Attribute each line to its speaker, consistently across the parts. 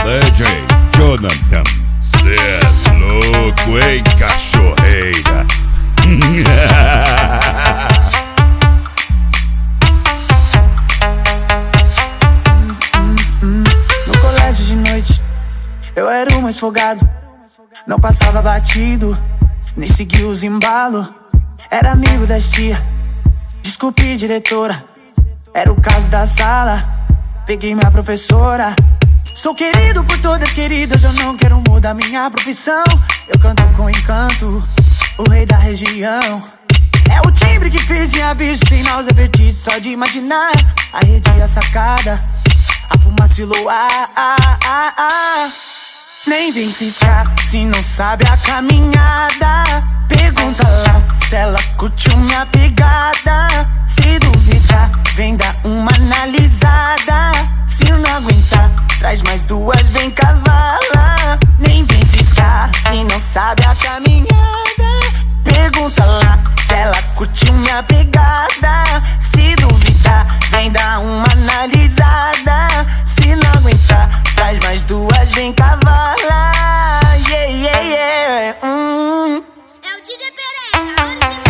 Speaker 1: DJ Jonathan, cê é louco, hein, cachorreira?
Speaker 2: No colégio de noite, eu era o mais folgado. Não passava batido, nem seguia os embalos. Era amigo das tia, desculpe diretora. Era o caso da sala, peguei minha professora. Sou querido por todas queridas, eu não quero mudar minha profissão. Eu canto com encanto, o rei da região. É o timbre que fez de aviso, sem náusea, vertigem só de imaginar. A rede e a sacada, a fumaça e luar. Nem vem ciscar se não sabe a caminhada. Pergunta lá se ela curtiu minha pegada. Se duvidar, vem dar uma analisada. Se não aguentar, traz mais duas, vem cavala. Nem vem ciscar se não sabe a caminhada. Pergunta lá se ela curtiu minha pegada. Se duvidar, vem dar uma analisada. Se não aguentar, traz mais duas, vem cavala. Yeah, yeah, yeah.
Speaker 3: É o DJ Pereira, original.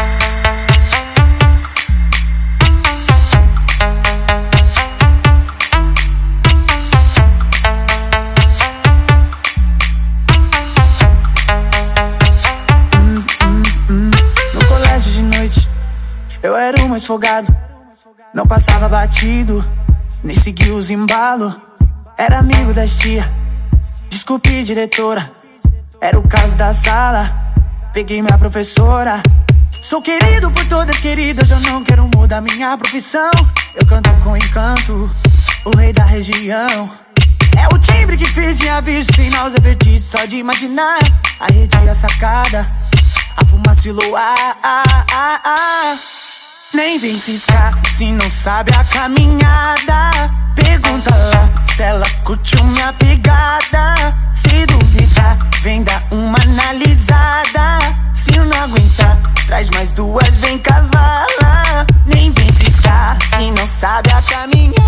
Speaker 2: No colégio de noite, eu era o mais folgado. Não passava batido, nem seguia os embalos. Era amigo das tia, desculpe diretora. Era o caso da sala, peguei minha professora. Sou querido por todas queridas, eu não quero mudar minha profissão. Eu canto com encanto, o rei da região. É o timbre que fez de aviso, sem náusea, vertigem só de imaginar. A rede e a sacada, a fumaça e luar. Nem vem ciscar se não sabe a caminhada. Pergunta lá se ela curtiu minha pegada. Se duvidar, vem dar uma analisada. Se não aguentar, traz mais duas, vem cavala. Nem vem ciscar se não sabe a caminhada.